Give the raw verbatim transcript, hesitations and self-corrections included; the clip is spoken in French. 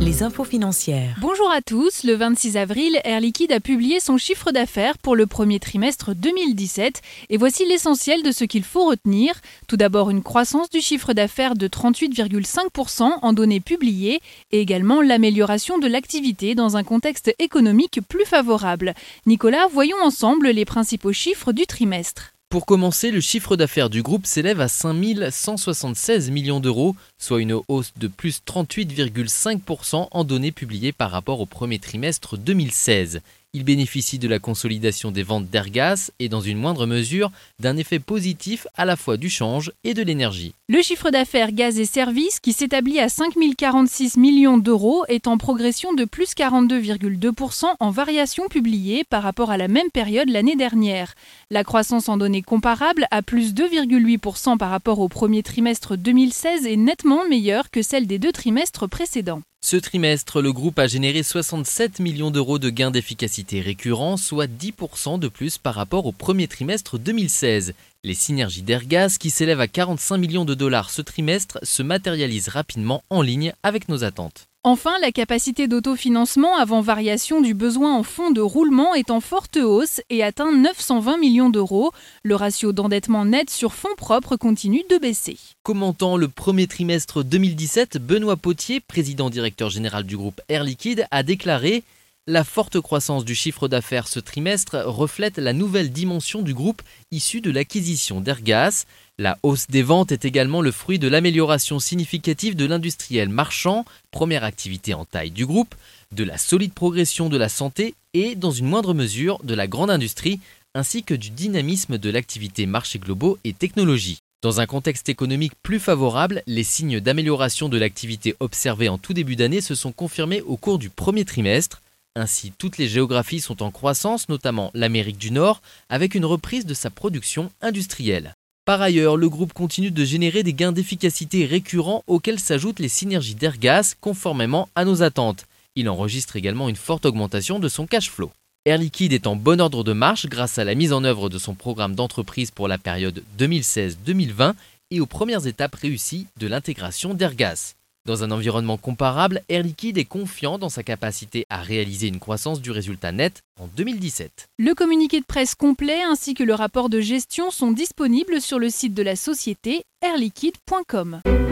Les infos financières. Bonjour à tous, le vingt-six avril, Air Liquide a publié son chiffre d'affaires pour le premier trimestre deux mille dix-sept et voici l'essentiel de ce qu'il faut retenir. Tout d'abord, une croissance du chiffre d'affaires de trente-huit virgule cinq pour cent en données publiées et également l'amélioration de l'activité dans un contexte économique plus favorable. Nicolas, voyons ensemble les principaux chiffres du trimestre. Pour commencer, le chiffre d'affaires du groupe s'élève à cinq mille cent soixante-seize millions d'euros, soit une hausse de plus trente-huit virgule cinq pour cent en données publiées par rapport au premier trimestre deux mille seize. Il bénéficie de la consolidation des ventes d'Airgas et dans une moindre mesure d'un effet positif à la fois du change et de l'énergie. Le chiffre d'affaires gaz et services qui s'établit à cinq mille quarante-six millions d'euros est en progression de plus quarante-deux virgule deux pour cent en variation publiée par rapport à la même période l'année dernière. La croissance en données comparables à plus deux virgule huit pour cent par rapport au premier trimestre deux mille seize est nettement meilleure que celle des deux trimestres précédents. Ce trimestre, le groupe a généré soixante-sept millions d'euros de gains d'efficacité récurrents, soit dix pour cent de plus par rapport au premier trimestre deux mille seize. Les synergies d'Airgas, qui s'élèvent à quarante-cinq millions de dollars ce trimestre, se matérialisent rapidement en ligne avec nos attentes. Enfin, la capacité d'autofinancement avant variation du besoin en fonds de roulement est en forte hausse et atteint neuf cent vingt millions d'euros. Le ratio d'endettement net sur fonds propres continue de baisser. Commentant le premier trimestre deux mille dix-sept, Benoît Potier, président-directeur général du groupe Air Liquide, a déclaré « La forte croissance du chiffre d'affaires ce trimestre reflète la nouvelle dimension du groupe issue de l'acquisition d'Airgas. La hausse des ventes est également le fruit de l'amélioration significative de l'industriel marchand, première activité en taille du groupe, de la solide progression de la santé et, dans une moindre mesure, de la grande industrie, ainsi que du dynamisme de l'activité marchés globaux et technologie. Dans un contexte économique plus favorable, les signes d'amélioration de l'activité observés en tout début d'année se sont confirmés au cours du premier trimestre. Ainsi, toutes les géographies sont en croissance, notamment l'Amérique du Nord, avec une reprise de sa production industrielle. Par ailleurs, le groupe continue de générer des gains d'efficacité récurrents auxquels s'ajoutent les synergies d'Airgas, conformément à nos attentes. Il enregistre également une forte augmentation de son cash flow. Air Liquide est en bon ordre de marche grâce à la mise en œuvre de son programme d'entreprise pour la période deux mille seize deux mille vingt et aux premières étapes réussies de l'intégration d'Airgas. Dans un environnement comparable, Air Liquide est confiant dans sa capacité à réaliser une croissance du résultat net en deux mille dix-sept. Le communiqué de presse complet ainsi que le rapport de gestion sont disponibles sur le site de la société air liquide point com.